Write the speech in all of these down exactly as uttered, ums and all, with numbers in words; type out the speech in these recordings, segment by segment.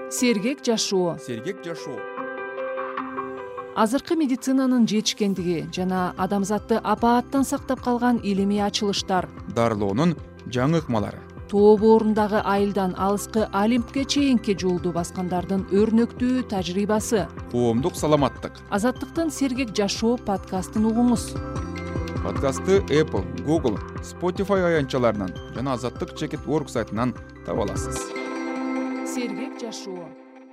Сергек жашоо. Сергек жашоо. Азыркы медицинанын жетишкендиги жана адамзатты апааттан сактап калган илимий ачылыштар, Дарылоонун жаңы ыкмалары. тоо боорундагы айылдан алыскы Олимпке чейинки жолду баскандардын өрнөктүү тажрыйбасы. Коомдук саламаттык. Азаттыктын Сергек жашоо подкастын угуңуз. Подкастты Apple, Google, Spotify аянтчаларынан жана азаттык чекит орг сайтынан таба аласыз. Сергек жашоо.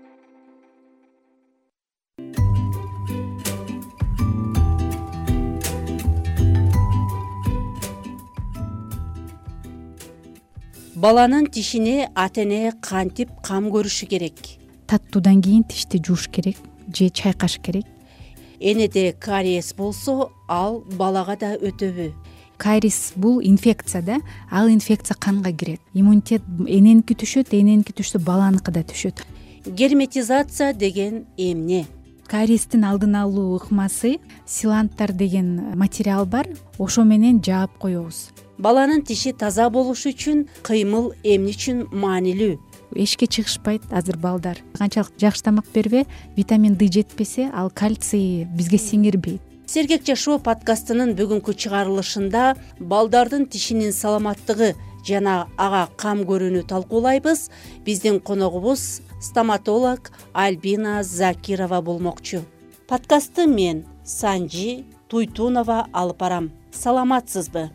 Баланын тишине ата-эне кантип кам көрүшү керек? Таттуудан кийин тишти жууш керек же чайкаш керек. Энеде кариес болсо, ал балага да өтөбү? Кариес бул инфекция да, ал инфекция канга кирет. Иммунитет эненики түшөт, эненики түшсө баланыкы да түшөт. Герметизация деген эмне? Кариестин алдын алуу ыкмасы силанттар деген материал бар, ошо менен жаап коебуз. Баланын тиши таза болушу үчүн кыймыл эмне үчүн маанилүү? Эшикке чыгышпайт азыр балдар. Канчалык жакшы тамак бербе, витамин Д жетпесе, ал кальций бизге сиңирбейт. Сергек жашоо подкастынын бүгүнкү чыгарылышында балдардын тишинин саламаттыгы жана ага кам көрүүнү талкуулайбыз. Биздин коногубуз стоматолог Альбина Закирова болмокчу. Подкастты мен Санжи Туйтунова алып барам. Саламатсызбы?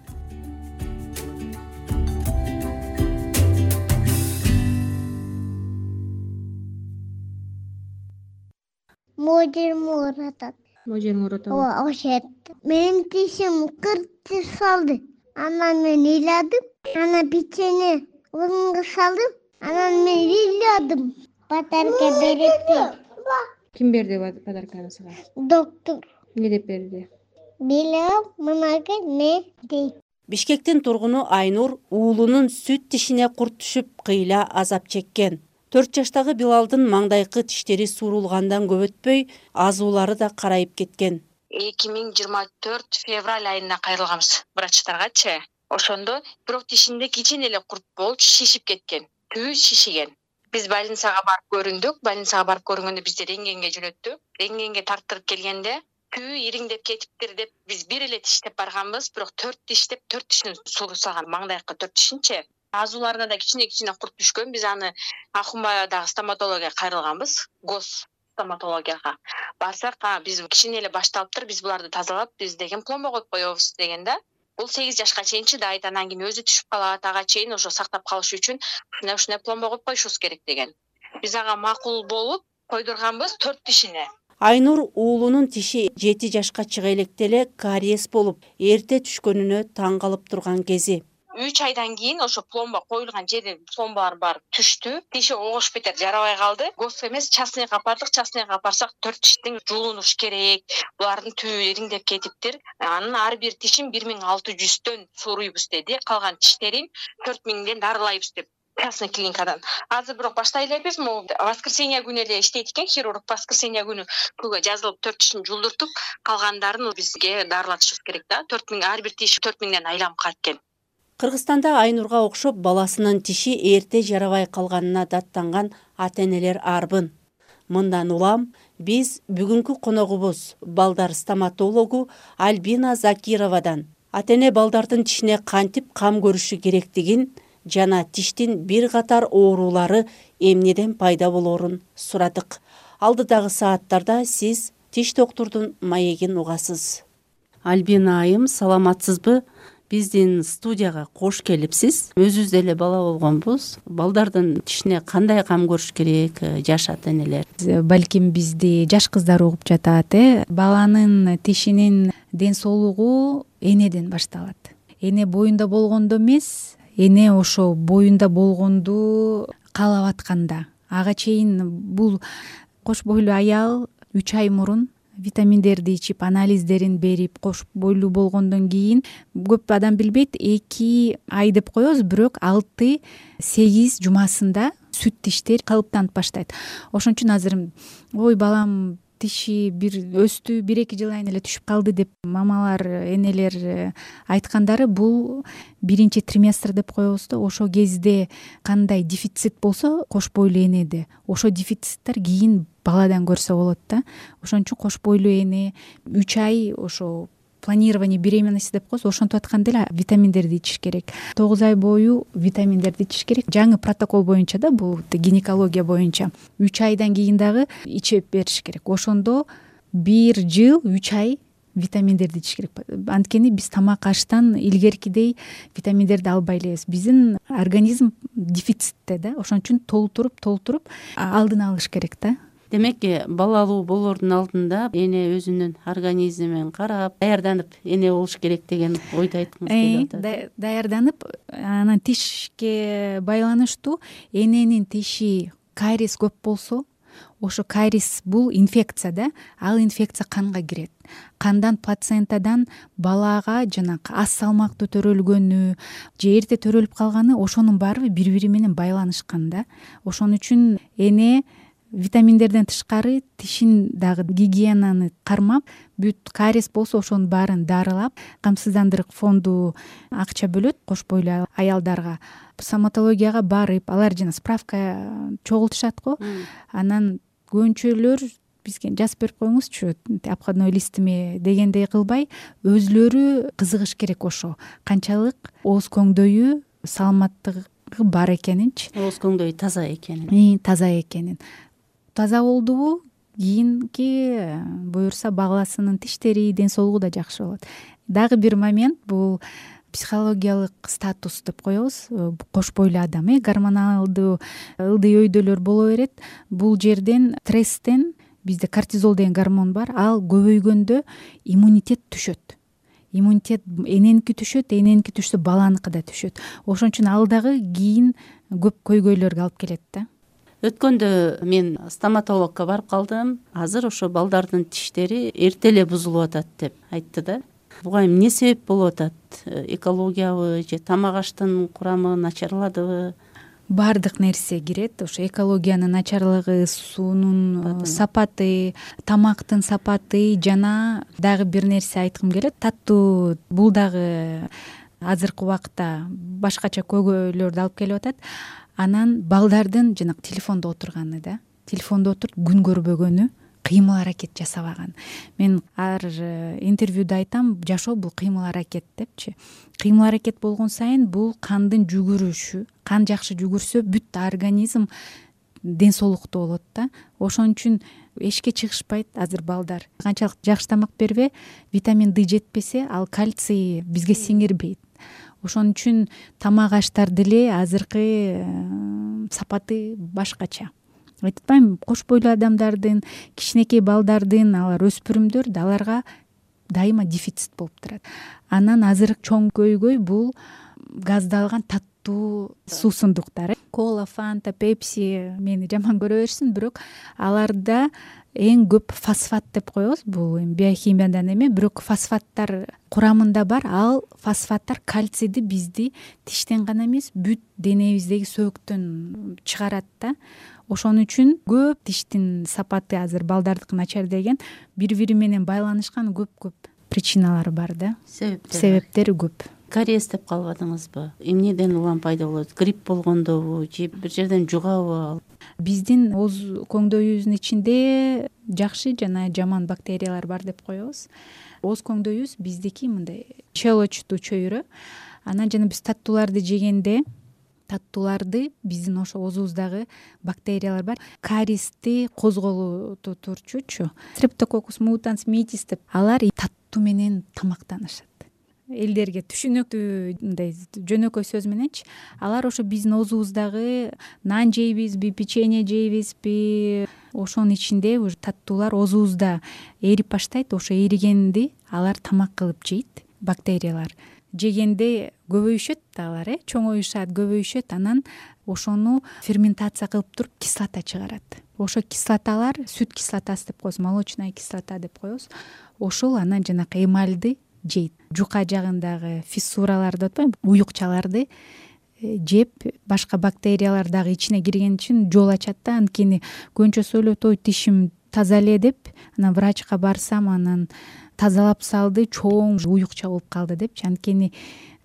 Можер муратат. Можер муратат. Ооба, ошет. Менин тишим кыртып салды. Анан мен ыйладым. Анан печенье орунга салдым. Анан мен ыйладым. Подарка берет. Ким берди подарканы сага? Доктор. Эмне деп берди? Билем, мынага не дейт. Бишкектин тургуну Айнур уулунун сүт тишине курт түшүп кыйла азап чеккен. төрт жаштагы Билалдын маңдайкы тиштери суурулгандан көп өтпөй, азуулары да карайып кеткен. эки миң жыйырма төрт февраль айына кайрылганбыз врачтаргачы. Ошондо бирок тишинде кичине эле курт болуп шишип кеткен. Түбү шишиген. Биз больницага барып көрүндүк. Больницага барып көргөндө бизди рентгенге жөнөттү. Рентгенге тарттырып келгенде түбү ириңдеп кетиптир деп биз бир эле тиштеп барганбыз, бирок төрт тиштеп төрт тишин сулусаган, маңдайкы төрт тишинчи. Азууларына да кичине-кичине курт түшкөн. Биз аны Акунбайдагы стоматологияга кайрылганбыз. Гос стоматологияга. Барсак, биз кичине эле башталыптыр, биз буларды тазалап, биз деген пломба коюп коебуз дегенде, бул сегиз жашка чейин чыдайт, анан кийин өзү түшүп калат, ага чейин ошо сактап калыш үчүн ушундай ушундай пломба коюп коюшубуз керек деген. Биз ага макул болуп койдурганбыз төрт тишине. Айнур уулунун тиши жети жашка чыга электе эле кариес болуп, эрте түшкөнүнө таң калып турган кези. үч айдан кийин ошо пломба коюлган жерде пломбалар барып түштү. Тиши огуш бетер жарабай калды. Гос эмес, частныйга апардык. Частныйга апарсак төрт тиштин жуулунуш керек. Булардын түбү ириңдеп кетиптир. Анын ар бир тишин бир миң алты жүздөн сууруйбуз деди. Калган тиштерин төрт миңден дарылайбыз деп. Частный клиникадан. Азыр бирок баштай элебиз. Могу воскресенье күнү эле иштейт экен хирург. Воскресенье күнү күгө жазылып төрт тишин жуулдуртуп, калгандарын бизге дарылатышыбыз керек да. төрт миң ар бир тиш төрт миңден айланып калат экен. Кыргызстанда Айнурга окшоп баласынын тиши эрте жарабай калганына даттанган ата-энелер арбын. Мындан улам биз бүгүнкү коногубуз балдар стоматологу Альбина Закировадан ата-эне балдардын тишине кантип кам көрүшү керектигин жана тиштин бир катар оорулары эмнеден пайда болоорун сурадык. Алдыдагы сааттарда сиз тиш доктурдун маегин угасыз. Альбина айым, саламатсызбы? Биздин студияга кош келипсиз. Өзүбүз деле бала болгонбуз. Балдардын тишине кандай кам көрүш керек, жаш ата-энелер? Балким бизди жаш кыздар угуп жатат, э. Баланын тишинин ден соолугу энеден башталат. Эне боюнда болгондо эмес, эне ошо боюнда болгонду каалап атканда. Ага чейин бул кош бойлуу аял үч ай мурун витаминдерди ичип, анализдерин берип, кош бойлуу болгондон кийин көп адам билбейт, эки ай деп коебуз, бирок алты сегиз жумасында сүт тиштер калыптанып баштайт. Ошон үчүн азыр ой балам тиши бир өстү, бир эки жыл айын эле түшүп калды деп мамалар, энелер айткандары бул биринчи триместр деп коебуз да. Ошол кезде кандай дефицит болсо кош бойлуу энеде, ошол дефициттер кийин баладан көрсө болот да. Ошон үчүн кош бойлуу эне үч ай ошо планирование беременности деп коебуз, ошентип атканда эле витаминдерди ичиш керек. тогуз ай бою витаминдерди ичиш керек. Жаңы протокол боюнча да, бул гинекология боюнча үч айдан кийин дагы ичип бериш керек. Ошондо бир жыл үч ай витаминдерди ичиш керек. Анткени биз тамак аштан илгеркидей витаминдерди албай элебиз. Биздин организм дефицитте да. Ошон үчүн толтуруп толтуруп алдын алыш керек да. Демек, балалуу болоордун алдында эне өзүнүн организмин карап, даярданып эне болуш керек деген ойду айткыңыз келип атат. Даярданып, анан тишке байланыштуу эненин тиши кариес көп болсо, ошо кариес бул инфекция да. Ал инфекция канга кирет. Кандан плацентадан балага жанакы аз салмактуу төрөлгөнү же эрте төрөлүп калганы, ошонун баары бири-бири менен байланышкан да. Ошон үчүн эне витаминдерден тышкары тишин дагы гигиенаны кармап, бүт кариес болсо ошонун баарын дарылап, камсыздандырык фонду акча бөлөт кош бойлуу аялдарга. Стоматологияга барып, алар жана справка чогултушат го. Анан көбүнчөлөр бизге жазып берип коюңузчу, обходной листиме дегендей кылбай, өзүлөрү кызыгыш керек ошо. Канчалык ооз көңдөйү саламаттыгы бар экенинчи. Ооз көңдөйү таза экенин. Таза экенин. Таза болдубу, кийинки буюрса баласынын тиштери, ден соолугу да жакшы болот. Дагы бир момент бул психологиялык статус деп коебуз. Кош бойлуу адам, э гормоналдуу ылдый өйдөлөр боло берет. Бул жерден стресстен, бизде кортизол деген гормон бар, ал көбөйгөндө иммунитет түшөт. Иммунитет эненики түшөт, эненики түшсө баланыкы да түшөт. Ошон үчүн ал дагы кийин көп көйгөйлөргө алып келет да. Өткөндө мен стоматологко барып калдым. Азыр ошо балдардын тиштери эрте эле бузулуп атат деп айтты да. Буга эмне себеп болуп атат? Экологиябы же тамак аштын курамы начарладыбы? Бардык нерсе кирет. Ошо экологиянын начарлыгы, суунун сапаты, тамактын сапаты жана дагы бир нерсе айткым келет. Таттуу бул дагы азыркы убакта башкача көйгөйлөрдү алып келип атат. Анан балдардын жанагы телефондо отурганы да. Телефондо отуруп күн көрбөгөнү, кыймыл аракет жасабаган. Мен ар интервьюда айтам, жашоо бул кыймыл аракет депчи. Кыймыл аракет болгон сайын бул кандын жүгүрүшү, кан жакшы жүгүрсө бүт организм ден соолуктуу болот да. Ошон үчүн эшикке чыгышпайт азыр балдар. Канчалык жакшы тамак бербе, витамин Д жетпесе, ал кальций бизге сиңирбейт. Ошон үчүн тамак аштар деле азыркы сапаты башкача. Айтып атпаймынбы, кош бойлуу адамдардын, кичинекей балдардын, алар өспүрүмдөр, аларга дайыма дефицит болуп турат. Анан азыр чоң көйгөй бул газдалган таттуу суусундуктар. Кола, фанта, пепси мени жаман көрө берсин, бирок аларда эң көп фосфат деп коебуз. Бул биохимиядан эме, бирок фосфаттар курамында бар. Ал фосфаттар кальцийди бизди тиштен гана эмес, бүт денебиздеги сөөктөн чыгарат да. Ошон үчүн көп тиштин сапаты азыр балдардыкы начар деген бири-бири менен байланышкан көп-көп причиналары бар да. Себептери. Себептери көп. Кариес деп калбадыңызбы? Эмнеден улам пайда болот? Грипп болгондобу же бир жерден жугабы? Биздин ооз көңдөйүбүздүн ичинде жакшы жана жаман бактериялар бар деп коебуз. Ооз көңдөйүбүз биздики мындай щелочтуу чөйрө. Анан жана биз таттууларды жегенде, таттууларды биздин ошо оозубуздагы бактериялар бар. Кариести козголтуу турчучу. Стрептококус мутанс митис деп алар таттуу менен тамактанышат. Элдерге түшүнүктүү мындай жөнөкөй сөз мененчи, алар ошо биздин оозубуздагы нан жейбизби, печенье жейбизби, ошонун ичинде уже таттуулар оозубузда эрип баштайт. Ошо эригенди алар тамак кылып жейт, бактериялар. Жегенде көбөйүшөт алар, э, чоңоюшат, көбөйүшөт, анан ошону ферментация кылып туруп кислота чыгарат. Ошо кислоталар сүт кислотасы деп коебуз, молочная кислота деп коебуз. Ошол анан жанакы эмальды жейт. Жука жагындагы фиссураларды, атпайбы, уюкчаларды жеп, башка бактериялар дагы ичине кирген үчүн жол ачат да. Анткени көбүнчө сөйлөт, ой, тишим таза эле деп анан врачка барсам анан тазалап салды, чоң уюкча болуп калды депчи. Анткени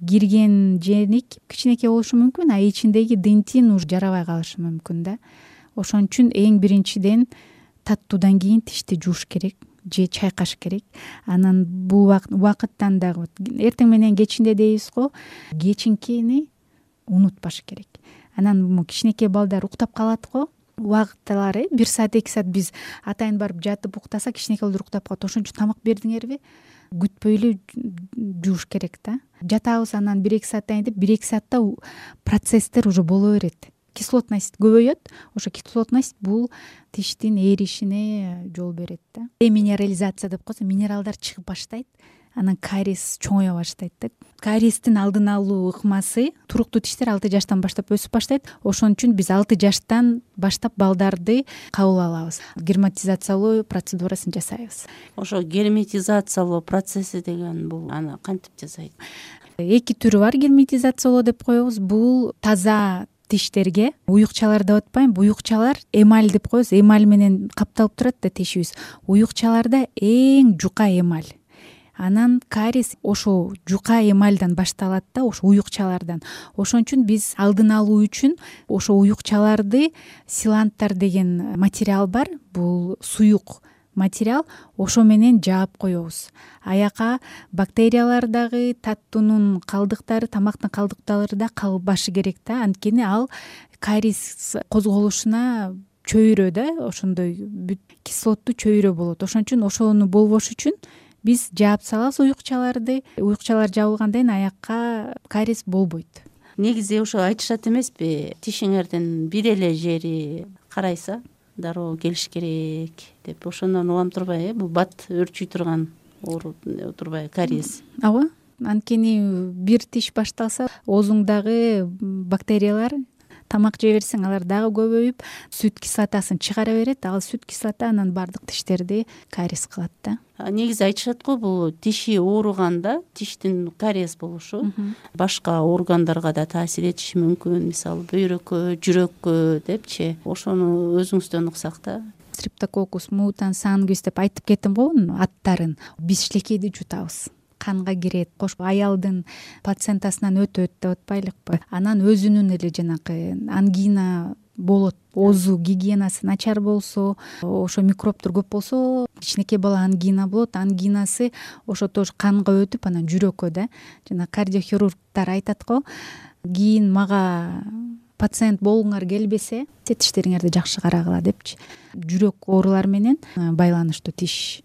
кирген женик кичинекей болушу мүмкүн, а ичиндеги дентин уже жарабай калышы мүмкүн да. Ошон үчүн эң биринчиден таттуудан кийин тишти жууш керек же чайкаш керек. Анан бул убакыттан дагы эртең менен кечинде дейбиз го, кечинкени унутпаш керек. Анан бул кичинекей балдар уктап калат го, убактылары бир саат эки саат биз атайын барып жатып уктасак кичинекей балдар уктап калат. Ошон үчүн тамак бердиңерби, күтпөй эле жууш керек да. Жатабыз, анан бир эки сааттан кийин деп бир эки саатта процесстер уже боло берет. Кислотность көбөйөт. Ошо кислотность бул тиштин ээришине жол берет да. Деминерализация деп койсо, минералдар чыгып баштайт, анан кариес чоңоя баштайт да. Кариестин алдын алуу ыкмасы туруктуу тиштер алты жаштан баштап өсүп баштайт. Ошон үчүн биз алты жаштан баштап балдарды кабыл алабыз. Герметизациялоо процедурасын жасайбыз. Ошо герметизациялоо процесси деген бул аны кантип жасайт? Эки түрү бар герметизациялоо деп коебуз. Бул таза тиштерге уюкчалар деп атпайм, уюкчалар эмаль деп коебуз. Эмаль менен капталып турат да тишибиз. Уюкчаларда эң жука эмаль. Анан кариес ошо жука эмальдан башталат да, ошо уюкчалардан. Ошон үчүн биз алдын алуу үчүн ошо уюкчаларды силанттар деген материал бар. Бул суюк материал, ошо менен жаап коебуз. Аяка бактериялар дагы, таттуунун калдыктары, тамактын калдыктары да калбашы керек да. Анткени ал кариес козголушуна чөйрө да, ошондой бүт кислоттуу чөйрө болот. Ошон үчүн ошону болбош үчүн биз жаап салабыз уюкчаларды. Уюкчалар жабылгандан кийин аякка кариес болбойт. Негизи ошо айтышат эмеспи, тишиңердин бир эле жери карайса дароо келиш керек деп. Ошондон улам турбай, э бул бат өрчүй турган оору турбай, кариес. Ооба, анткени бир тиш башталса оозуңдагы бактериялар тамак жей берсең алар дагы көбөйүп сүт кислотасын чыгара берет. Ал сүт кислота анан бардык тиштерди кариес кылат да. Негизи айтышат го, бул тиши ооруганда тиштин кариес болушу башка органдарга да таасир этиши мүмкүн. Мисалы бөйрөккө, жүрөккө депчи. Ошону өзүңүздөн уксак да. Streptococcus mutans sanguis деп айтып кеттим го аттарын. Биз шилекейди жутабыз. Канга кирет, кош аялдын плацентасынан өтөт деп атпайлыкпы. Анан өзүнүн эле жанакы ангина болот. Оозу гигиенасы начар болсо, ошо микробтор көп болсо, кичинекей бала ангина болот. Ангинасы ошо тоже канга өтүп, анан жүрөккө да. Жана кардиохирургдар айтат го, кийин мага пациент болгуңар келбесе, тиштериңерди жакшы карагыла депчи. Жүрөк оорулар менен байланыштуу тиш.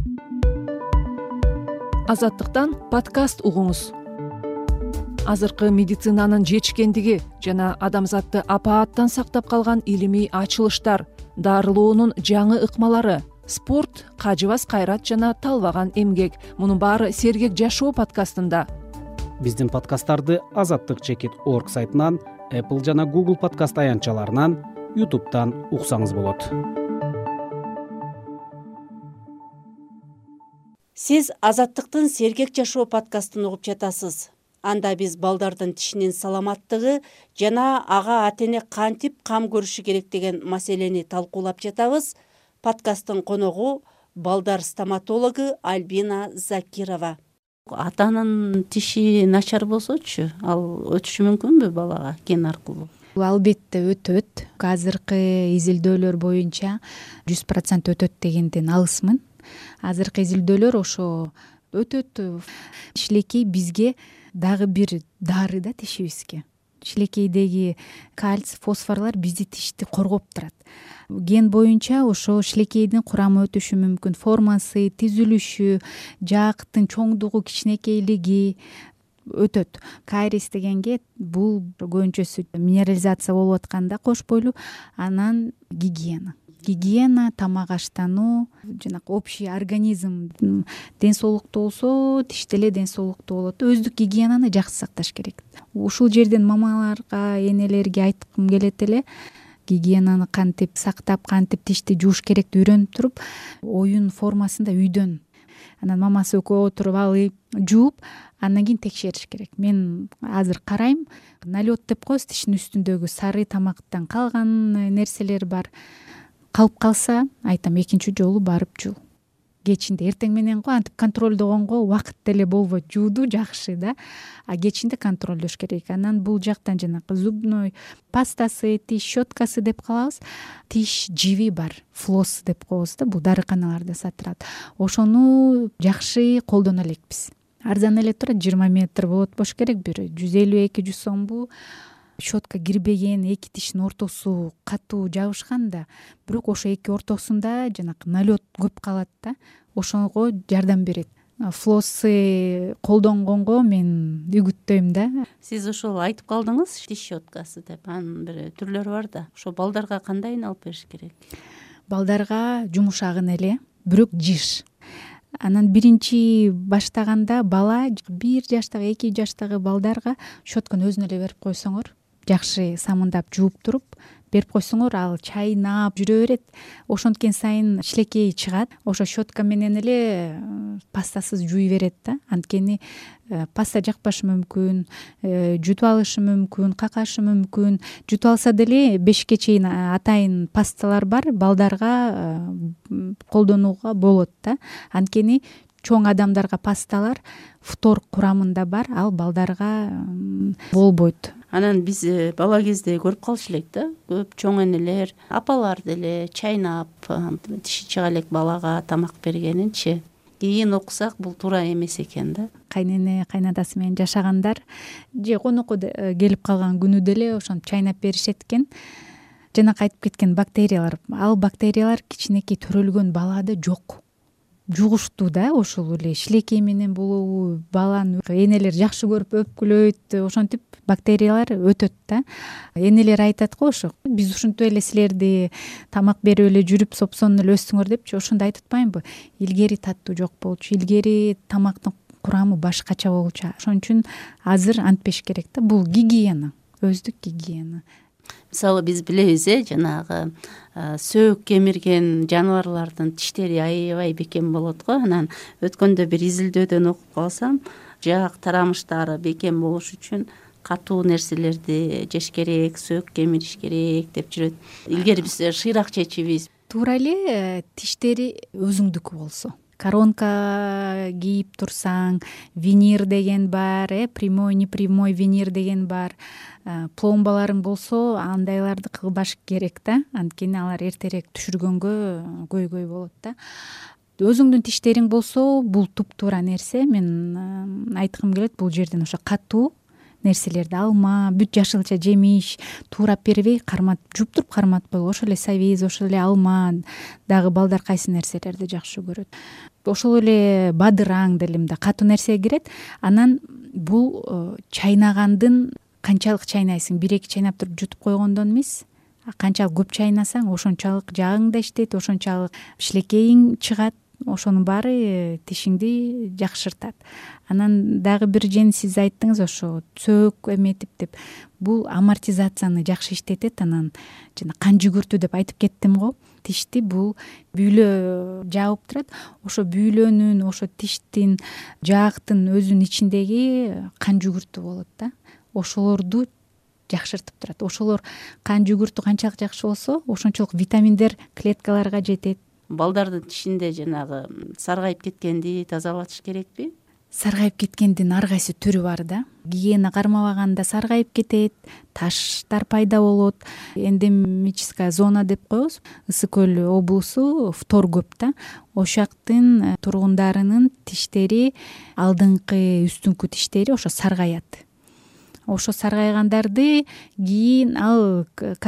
Азаттыктан подкаст угуңуз. Азыркы медицинанын жетишкендиги жана адамзатты апааттан сактап калган илимий ачылыштар, дарылоонун жаңы ыкмалары, спорт, кажыбас кайрат жана талбаган эмгек. Мунун баары Сергек жашоо подкастында. Биздин подкасттарды азаттык чекит орг сайтынан, Apple жана Google подкаст аянтчаларынан, YouTube'дан уксаңыз болот. Сиз Азаттыктын Сергек жашоо подкастын угуп жатасыз. Анда биз балдардын тишинин саламаттыгы жана ага ата-эне кантип кам көрүшү керек деген маселени талкуулап жатабыз. Подкасттын коногу балдар стоматологу Альбина Закирова. Атанын тиши начар болсочу, ал өтүшү мүмкүнбү балага кен аркылуу? Албетте өтөт. Азыркы изилдөөлөр боюнча жүз процент өтөт дегенден алысмын. Азыркы изилдөөлөр ошо өтөт. Шилекей бизге дагы бир дары да тишибизге. Шилекейдеги кальций, фосфорлор бизди тишти коргоп турат. Ген боюнча ошо шилекейдин курамы өтүшү мүмкүн, формасы, түзүлүшү, жаактын чоңдугу, кичинекейлиги өтөт. Кариес дегенге бул көбүнчөсү минерализация болуп атканда кош бойлуу, анан гигиена. Гигиена, тамак аштануу, жанакы общий организм ден соолуктуу болсо, тиш деле ден соолуктуу болот. Өздүк гигиенаны жакшы сакташ керек. Ушул жерден мамаларга, энелерге айткым келет эле, гигиенаны кантип сактап, кантип тишти жууш керекти үйрөнүп туруп, оюн формасында үйдөн анан мамасы экөө отуруп алып, жууп, андан кийин текшериш керек. Мен азыр карайм, налет деп коебуз, тиштин үстүндөгү сары тамактан калган нерселер бар. калып калса айтам экинчи жолу барып жуу. Кечинде эртең менен го антип контролдогонго убакыт деле болбойт, жууду жакшы да, а кечинде контролдош керек. Анан бул жактан жанакы зубной пастасы, тиш щеткасы деп калабыз, тиш жиби бар, флосс деп коебуз да, бул дарыканаларда сатылат. Ошону жакшы колдоно элекпиз. Арзан эле турат, жыйырма метр болот болуш керек, бир жүз элүү эки жүз сомбу. Щетка кирбеген, эки тиштин ортосу катуу жабышкан да, бирок ошо эки ортосунда жанакы налет көп калат да, ошого жардам берет. Флоссы колдонгонго мен үгүттөйм да. Сиз ошол айтып калдыңыз, тиш щеткасы деп, анын бир түрлөрү бар да. Ошо балдарга кандайын алып бериш керек? Балдарга жумушагын эле, бирок жиш. Анан биринчи баштаганда бала бир жаштагы, эки жаштагы балдарга щетканы өзүнө эле берип койсоңор, жакшы самындап жууп туруп берип койсоңор, ал чайнап жүрө берет. Ошонткен сайын шилекейи чыгат. Ошо щетка менен эле пастасыз жууй берет да. Анткени паста жакпашы мүмкүн, жутуп алышы мүмкүн, какашы мүмкүн. Жутуп алса деле бешке чейин атайын пасталар бар, балдарга колдонууга болот да. Анткени чоң адамдарга пасталар фтор курамында бар, ал балдарга болбойт. Анан биз бала кезде көрүп калыш элек да, көп чоң энелер, апалар деле чайнап, тиши чыга элек балага тамак бергенинчи. Кийин окусак бул туура эмес экен да. Кайнене, кайнадасы менен жашагандар же конокко келип калган күнү деле ошентип чайнап беришет экен. Жанакы айтып кеткен бактериялар, ал бактериялар кичинекей төрөлгөн балада жок. Жугуштуу да, ошол эле шилекей менен болобу, баланы энелер жакшы көрүп өпкүлөйт, ошентип бактериялар өтөт да. Энелер айтат го, ошо биз ушинтип эле силерди тамак берип эле жүрүп сопсонун эле өстүңөр депчи, ошондо айтып атпаймынбы? Илгери таттуу жок болчу, илгери тамактын курамы башкача болчу. Ошон үчүн азыр антпеш керек да. Бул гигиена, өздүк гигиена. Мисалы биз билебиз, э, жанагы сөөк кемирген жаныбарлардын тиштери аябай бекем болот го. Анан өткөндө бир изилдөөдөн окуп калсам, жаак тарамыштары бекем болуш үчүн катуу нерселерди жеш керек, сөөк кемириш керек деп жүрөт. Илгери биз шыйрак чечибиз. Туура эле тиштери өзүңдүкү болсо. Коронка кийип турсаң, винир деген бар, э, прямой, непрямой винир деген бар. Пломбаларың болсо, андайларды кылбаш керек да. Анткени алар эртерээк түшүргөнгө көйгөй болот да. Өзүңдүн тиштериң болсо, бул туп-туура нерсе. Мен айткым келет, бул жерден ошо катуу нерселерди алма, бүт жашылча жемиш туурап бербей, кармат, жууп туруп карматпой, ошол эле сабиз, ошол эле алма, дагы балдар кайсы нерселерди жакшы көрөт. Ошол эле бадыраң деле мындай катуу нерсе кирет. Анан бул чайнагандын канчалык чайнайсың, бир-эки чайнап туруп жутуп койгондон эмес. Канчалык көп чайнасаң, ошончалык жагың да иштейт, ошончалык шилекейиң чыгат. Ошонун баары тишиңди жакшыртат. Анан дагы бир жен сиз айттыңыз, ошо сөөк эметип деп. Бул амортизацияны жакшы иштетет. Анан жана кан жүгүртүү деп айтып кеттим го. Тишти бул бүйлө жаап турат. Ошо бүйлөнүн, ошо тиштин, жаактын өзүнүн ичиндеги кан жүгүртүү болот да. Ошолорду жакшыртып турат. Ошолор кан жүгүртүү канчалык жакшы болсо, ошончолук витаминдер клеткаларга жетет. Балдардын тишинде жанагы саргайып кеткенди тазалатыш керекпи? Саргайып кеткендин ар кайсы түрү бар да. Гигиена кармабаганда саргайып кетет, таштар пайда болот. Эндемическая зона деп коебуз. Ысык көл облусу фтор көп да. Ошол жактын тургундарынын тиштери, алдыңкы үстүңкү тиштери ошо саргаят. Ошо саргайгандарды кийин ал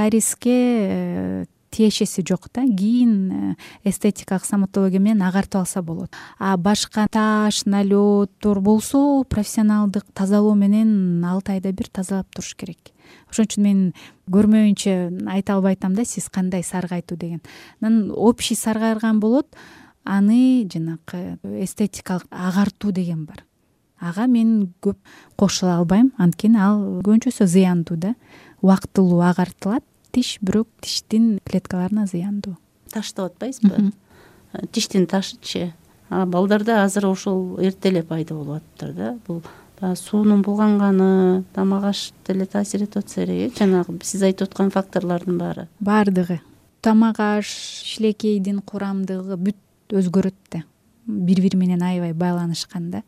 кариеске тиешеси жок да. Кийин эстетикалык стоматология менен агартып алса болот. А башка таш, налеттор болсо, профессионалдык тазалоо менен алты айда бир тазалап туруш керек. Ошон үчүн мен көрмөйүнчө айта албайтам да, сиз кандай саргайтуу деген. Анан общий саргарган болот, аны жанакы эстетикалык агартуу деген бар. Ага мен көп кошула албайм, анткени ал көбүнчөсү зыяндуу да. Убактылуу агартылат тиш, бирок тиштин клеткаларына зыяндуу. Таш деп атпайсызбы? Тиштин ташычы. А балдарда азыр ошол эрте эле пайда болуп атыптыр да. Бул суунун булганганы, тамак аш деле таасир этип атса керек. Жанагы сиз айтып аткан факторлордун баары. Бардыгы. тамак аш, шилекейдин курамдыгы бүт өзгөрөт да, бири бири менен аябай байланышкан да.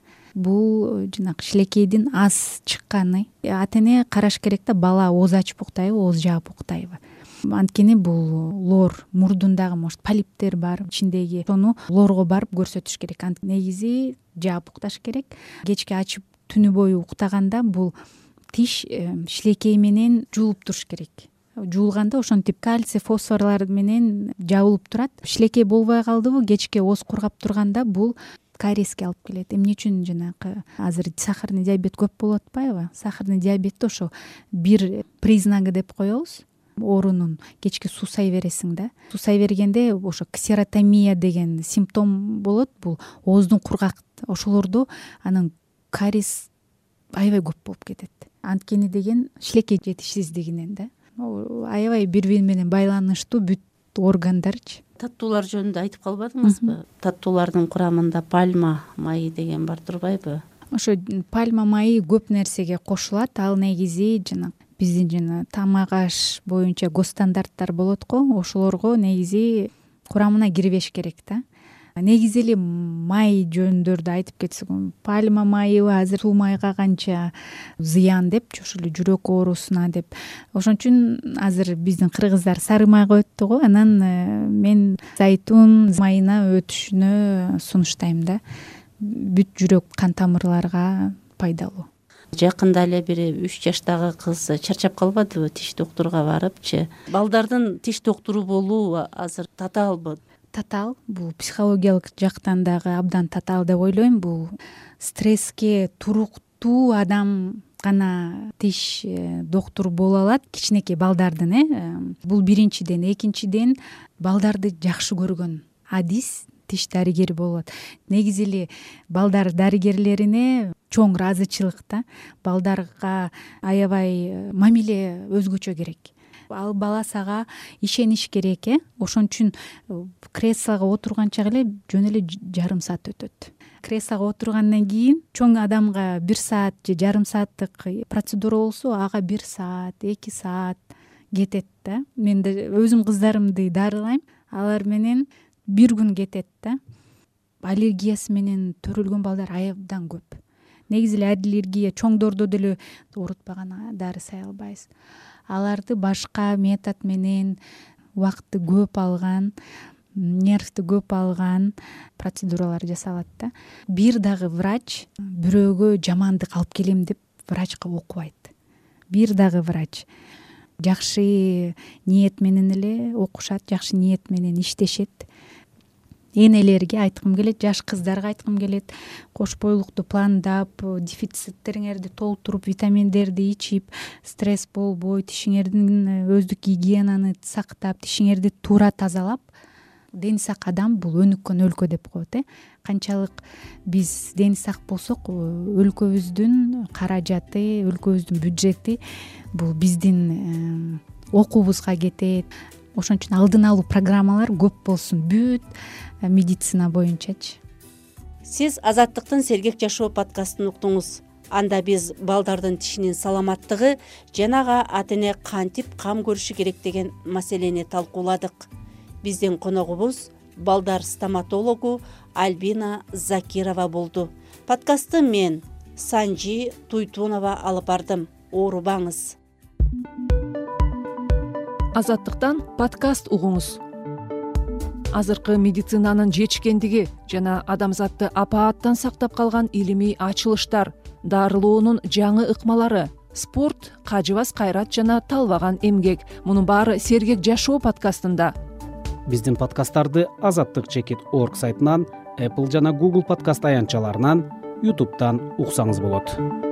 Бул жанагы шилекейдин аз чыкканы, ата эне караш керек да, бала ооз ачып уктайбы, ооз жаап уктайбы. Анткени бул лор, мурдундагы может полиптер бар ичиндеги, ошону лорго барып көрсөтүш керек. Негизи жаап укташ керек. Кечке ачып түнү бою уктаганда бул тиш шилекей менен жуулуп туруш керек. Жуулганда ошентип кальций, фосфорлор менен жабылып турат. Шилекей болбой калдыбы, кечке ооз кургап турганда бул кариеске алып келет. Эмне үчүн жанагы азыр сахарный диабет көп болуп атпайбы? Сахарный диабетти ошо бир признагы деп коебуз. Оорунун кечке суусай бересиң да. Суусай бергенде ошо ксеротомия деген симптом болот. Бул ооздун кургак, ошолорду анан кариес аябай көп болуп кетет. Анткени деген шилекей жетишсиздигинен да. Аябай бири бири менен байланыштуу бүт органдарчы. Таттуулар жөнүндө айтып калбадыңызбы? Таттуулардын курамында пальма майы деген бар турбайбы? Ошо пальма майы көп нерсеге кошулат. Ал негизи жана биздин жана тамак аш боюнча госстандарттар болот го, ошолорго негизи курамына кирбеш керек да. Негизи эле май жөндөрдү айтып кетсек, пальма майы азыр суу майга канча зыян депчи, ошол эле жүрөк оорусуна деп. Ошон үчүн азыр биздин кыргыздар сары майга өттү го, анан мен зайтун майына өтүшүнө сунуштайм да. Бүт жүрөк кан тамырларга пайдалуу. Жакында эле бир үч жаштагы кыз чарчап калбадыбы тиш доктурга барыпчы? Балдардын тиш доктуру болуу азыр татаалбы? Татаал. Бул психологиялык жактан дагы абдан татаал деп ойлойм. Бул стресске туруктуу адам гана тиш доктуру боло алат, кичинекей балдардын. э Бул биринчиден, экинчиден балдарды жакшы көргөн адис тиш дарыгери болот. Негизи эле балдар дарыгерлерине чоң ыраазычылык да. Балдарга аябай мамиле өзгөчө керек. Ал бала сага ишениш керек, э ошон үчүн креслого отурганча эле жөн эле жарым саат өтөт. Креслого отургандан кийин чоң адамга бир саат же жарым сааттык процедура болсо, ага бир саат, эки саат кетет да. Мен да өзүм кыздарымды дарылайм, алар менен бир күн кетет да. Аллергиясы менен төрөлгөн балдар аябдан көп. Негизи эле аллергия чоңдордо деле оорутпаган дары сай албайбыз. Аларды башка метод менен убакытты көп алган, нервти көп алган процедуралар жасалат да. Бир дагы врач бирөөгө жамандык алып келем деп врачка окубайт. Бир дагы врач жакшы ниет менен эле окушат, жакшы ниет менен иштешет. Энелерге айткым келет, жаш кыздарга айткым келет, кош бойлукту пландап, дефициттериңерди толтуруп, витаминдерди ичип, стресс болбой, тишиңердин өздүк гигиенаны сактап, тишиңерди туура тазалап, дени сак адам бул өнүккөн өлкө деп коет. э Канчалык биз дени сак болсок, өлкөбүздүн каражаты, өлкөбүздүн бюджети бул биздин окуубузга кетет. Ошон үчүн алдын алуу программалар көп болсун бүт медицина боюнчачы. Сиз Азаттыктын Сергек жашоо подкастын уктуңуз. Анда биз балдардын тишинин саламаттыгы жанага ата эне кантип кам көрүшү керек деген маселени талкууладык. Биздин коногубуз балдар стоматологу Альбина Закирова болду. Подкастты мен Санжи Туйтунова алып бардым. Оорубаңыз. Азаттыктан подкаст угуңуз. Азыркы медицинанын жетишкендиги жана адамзатты апааттан сактап калган илимий ачылыштар, дарылоонун жаңы ыкмалары, спорт, кажыбас кайрат жана талбаган эмгек. Мунун баары Сергек жашоо подкастында. Биздин подкасттарды азаттык чекит орг сайтынан, Apple жана Google подкаст аянтчаларынан, YouTube'дан уксаңыз болот.